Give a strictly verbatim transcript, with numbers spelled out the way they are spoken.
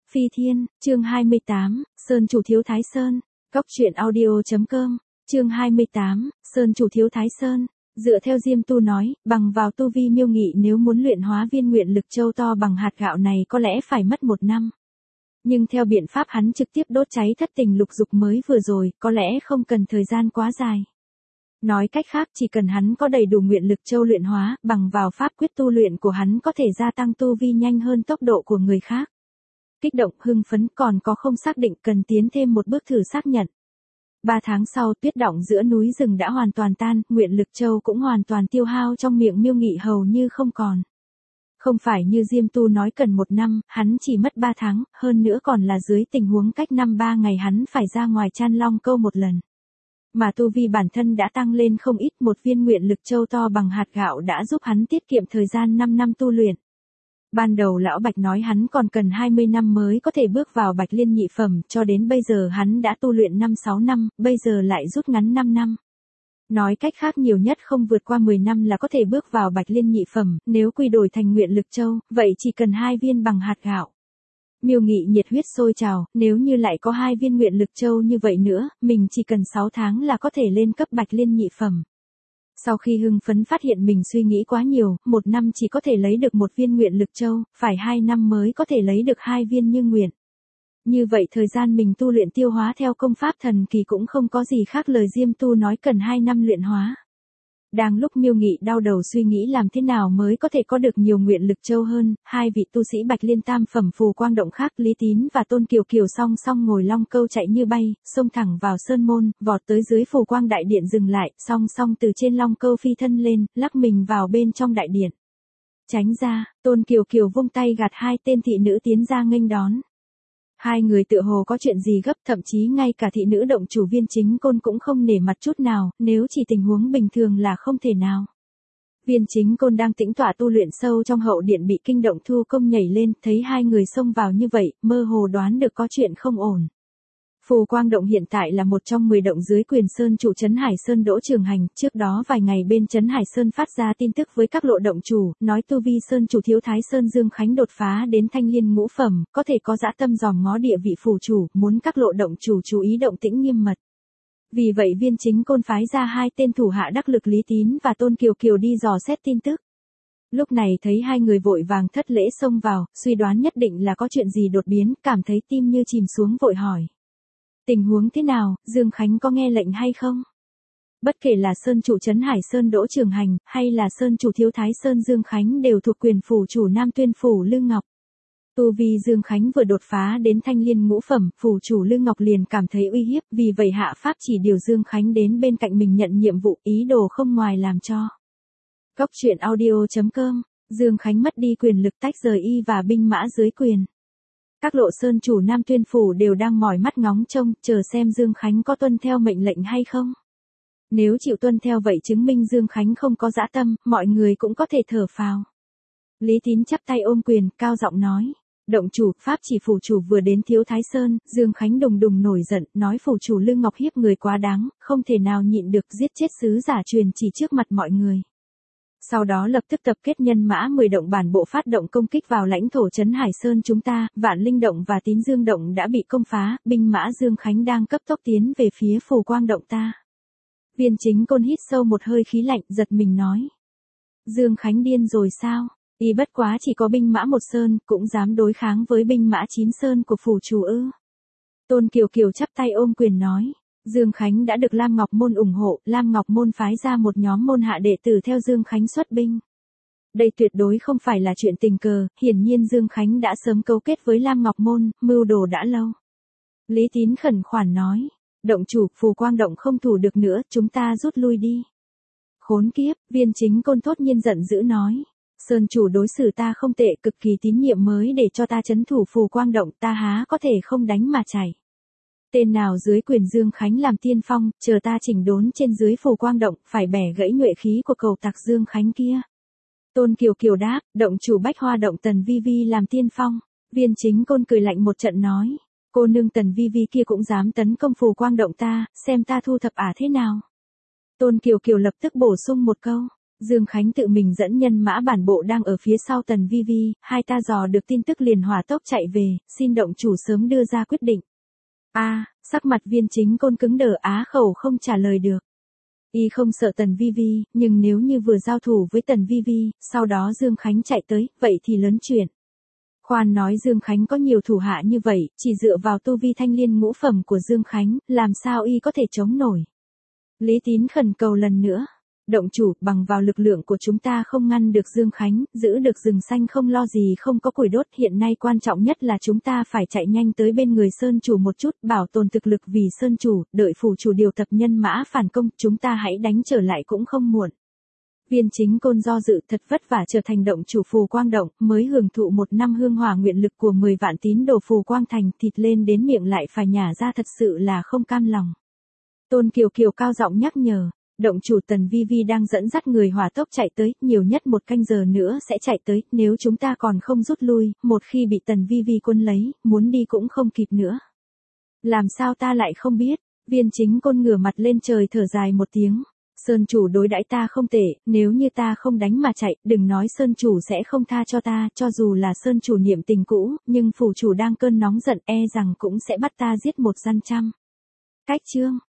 Phi Thiên, chương hai mươi tám, Sơn chủ thiếu Thái Sơn. Góc truyện audio.com, chương hai mươi tám, Sơn chủ thiếu Thái Sơn. Dựa theo Diêm Tu nói, bằng vào tu vi Miêu Nghị nếu muốn luyện hóa viên nguyện lực châu to bằng hạt gạo này có lẽ phải mất một năm. Nhưng theo biện pháp hắn trực tiếp đốt cháy thất tình lục dục mới vừa rồi, có lẽ không cần thời gian quá dài. Nói cách khác, chỉ cần hắn có đầy đủ nguyện lực châu luyện hóa, bằng vào pháp quyết tu luyện của hắn có thể gia tăng tu vi nhanh hơn tốc độ của người khác. Kích động, hưng phấn, còn có không xác định, cần tiến thêm một bước thử xác nhận. Ba tháng sau, tuyết đọng giữa núi rừng đã hoàn toàn tan, nguyện lực châu cũng hoàn toàn tiêu hao trong miệng Miêu Nghị hầu như không còn. Không phải như Diêm Tu nói cần một năm, hắn chỉ mất ba tháng, hơn nữa còn là dưới tình huống cách năm ba ngày hắn phải ra ngoài Chan Long Câu một lần. Mà tu vi bản thân đã tăng lên không ít, một viên nguyện lực châu to bằng hạt gạo đã giúp hắn tiết kiệm thời gian năm năm tu luyện. Ban đầu lão Bạch nói hắn còn cần hai mươi năm mới có thể bước vào Bạch Liên nhị phẩm, cho đến bây giờ hắn đã tu luyện năm sáu năm, bây giờ lại rút ngắn năm năm. Nói cách khác nhiều nhất không vượt qua mười năm là có thể bước vào Bạch Liên nhị phẩm, nếu quy đổi thành nguyện lực châu, vậy chỉ cần hai viên bằng hạt gạo. Miêu Nghị nhiệt huyết sôi trào, nếu như lại có hai viên nguyện lực châu như vậy nữa, mình chỉ cần sáu tháng là có thể lên cấp Bạch Liên nhị phẩm. Sau khi hưng phấn phát hiện mình suy nghĩ quá nhiều, một năm chỉ có thể lấy được một viên nguyện lực châu, phải hai năm mới có thể lấy được hai viên như nguyện. Như vậy thời gian mình tu luyện tiêu hóa theo công pháp thần kỳ cũng không có gì khác lời Diêm Tu nói cần hai năm luyện hóa. Đang lúc Miêu Nghị đau đầu suy nghĩ làm thế nào mới có thể có được nhiều nguyện lực châu hơn, hai vị tu sĩ Bạch Liên tam phẩm Phù Quang Động khác Lý Tín và Tôn Kiều Kiều song song ngồi long câu chạy như bay, xông thẳng vào sơn môn, vọt tới dưới Phù Quang đại điện dừng lại, song song từ trên long câu phi thân lên, lắc mình vào bên trong đại điện. Tránh ra, Tôn Kiều Kiều vung tay gạt hai tên thị nữ tiến ra nghênh đón. Hai người tựa hồ có chuyện gì gấp, thậm chí ngay cả thị nữ động chủ Viên Chính Côn cũng không nể mặt chút nào, nếu chỉ tình huống bình thường là không thể nào. Viên Chính Côn đang tĩnh tọa tu luyện sâu trong hậu điện bị kinh động thu công nhảy lên, thấy hai người xông vào như vậy, mơ hồ đoán được có chuyện không ổn. Phù Quang Động hiện tại là một trong mười động dưới quyền Sơn chủ Trấn Hải Sơn Đỗ Trường Hành, trước đó vài ngày bên Trấn Hải Sơn phát ra tin tức với các lộ động chủ, nói tu vi Sơn chủ thiếu Thái Sơn Dương Khánh đột phá đến thanh liên ngũ phẩm, có thể có dã tâm dòm ngó địa vị phủ chủ, muốn các lộ động chủ chú ý động tĩnh nghiêm mật. Vì vậy Viên Chính Côn phái ra hai tên thủ hạ đắc lực Lý Tín và Tôn Kiều Kiều đi dò xét tin tức. Lúc này thấy hai người vội vàng thất lễ xông vào, suy đoán nhất định là có chuyện gì đột biến, cảm thấy tim như chìm xuống vội hỏi. Tình huống thế nào, Dương Khánh có nghe lệnh hay không? Bất kể là Sơn chủ Trấn Hải Sơn Đỗ Trường Hành, hay là Sơn chủ thiếu Thái Sơn Dương Khánh đều thuộc quyền phủ chủ Nam Tuyên phủ Lương Ngọc. Tu vi Dương Khánh vừa đột phá đến thanh liên ngũ phẩm, phủ chủ Lương Ngọc liền cảm thấy uy hiếp, vì vậy hạ pháp chỉ điều Dương Khánh đến bên cạnh mình nhận nhiệm vụ, ý đồ không ngoài làm cho. Góc truyện audio.com, Dương Khánh mất đi quyền lực tách rời y và binh mã dưới quyền. Các lộ sơn chủ Nam Tuyên phủ đều đang mỏi mắt ngóng trông, chờ xem Dương Khánh có tuân theo mệnh lệnh hay không. Nếu chịu tuân theo vậy chứng minh Dương Khánh không có dã tâm, mọi người cũng có thể thở phào. Lý Tín chắp tay ôm quyền, cao giọng nói. Động chủ, pháp chỉ phủ chủ vừa đến thiếu Thái Sơn, Dương Khánh đùng đùng nổi giận, nói phủ chủ Lương Ngọc hiếp người quá đáng, không thể nào nhịn được giết chết sứ giả truyền chỉ trước mặt mọi người. Sau đó lập tức tập kết nhân mã mười động bản bộ phát động công kích vào lãnh thổ Trấn Hải Sơn chúng ta, Vạn Linh Động và Tín Dương Động đã bị công phá, binh mã Dương Khánh đang cấp tốc tiến về phía Phù Quang Động ta. Viên Chính Côn hít sâu một hơi khí lạnh, giật mình nói. Dương Khánh điên rồi sao? Y bất quá chỉ có binh mã một sơn, cũng dám đối kháng với binh mã chín sơn của phủ chủ ư. Tôn Kiều Kiều chắp tay ôm quyền nói. Dương Khánh đã được Lam Ngọc Môn ủng hộ, Lam Ngọc Môn phái ra một nhóm môn hạ đệ tử theo Dương Khánh xuất binh. Đây tuyệt đối không phải là chuyện tình cờ, hiển nhiên Dương Khánh đã sớm cấu kết với Lam Ngọc Môn, mưu đồ đã lâu. Lý Tín khẩn khoản nói, động chủ, Phù Quang Động không thủ được nữa, chúng ta rút lui đi. Khốn kiếp, Viên Chính Côn thốt nhiên giận dữ nói, Sơn chủ đối xử ta không tệ, cực kỳ tín nhiệm mới để cho ta trấn thủ Phù Quang Động, ta há có thể không đánh mà chạy. Tên nào dưới quyền Dương Khánh làm tiên phong, chờ ta chỉnh đốn trên dưới Phù Quang Động, phải bẻ gãy nhuệ khí của cầu tặc Dương Khánh kia. Tôn Kiều Kiều đáp, động chủ Bách Hoa Động Tần Vi Vi làm tiên phong. Viên Chính Côn cười lạnh một trận nói, cô nương Tần Vi Vi kia cũng dám tấn công Phù Quang Động ta, xem ta thu thập ả thế nào. Tôn Kiều Kiều lập tức bổ sung một câu, Dương Khánh tự mình dẫn nhân mã bản bộ đang ở phía sau Tần Vi Vi, hai ta dò được tin tức liền hỏa tốc chạy về, xin động chủ sớm đưa ra quyết định. A, sắc mặt Viên Chính Côn cứng đờ á khẩu không trả lời được. Y không sợ Tần Vi Vi, nhưng nếu như vừa giao thủ với Tần Vi Vi, sau đó Dương Khánh chạy tới, vậy thì lớn chuyện. Khoan nói Dương Khánh có nhiều thủ hạ như vậy, chỉ dựa vào tu vi thanh liên ngũ phẩm của Dương Khánh, làm sao y có thể chống nổi. Lý Tín khẩn cầu lần nữa. Động chủ, bằng vào lực lượng của chúng ta không ngăn được Dương Khánh, giữ được rừng xanh không lo gì không có củi đốt. Hiện nay quan trọng nhất là chúng ta phải chạy nhanh tới bên người Sơn chủ một chút, bảo tồn thực lực vì Sơn chủ, đợi phủ chủ điều tập nhân mã phản công, chúng ta hãy đánh trở lại cũng không muộn. Viên Chính Côn do dự thật vất vả trở thành động chủ Phù Quang Động, mới hưởng thụ một năm hương hỏa nguyện lực của mười vạn tín đồ Phù Quang Thành, thịt lên đến miệng lại phải nhả ra, thật sự là không cam lòng. Tôn Kiều Kiều cao giọng nhắc nhở. Động chủ Tần Vi Vi đang dẫn dắt người hỏa tốc chạy tới, nhiều nhất một canh giờ nữa sẽ chạy tới, nếu chúng ta còn không rút lui, một khi bị Tần Vi Vi quân lấy, muốn đi cũng không kịp nữa. Làm sao ta lại không biết, Viên Chính Côn ngửa mặt lên trời thở dài một tiếng. Sơn chủ đối đãi ta không tệ, nếu như ta không đánh mà chạy, đừng nói Sơn chủ sẽ không tha cho ta, cho dù là Sơn chủ niệm tình cũ, nhưng phủ chủ đang cơn nóng giận e rằng cũng sẽ bắt ta giết một gian trăm. Cách chương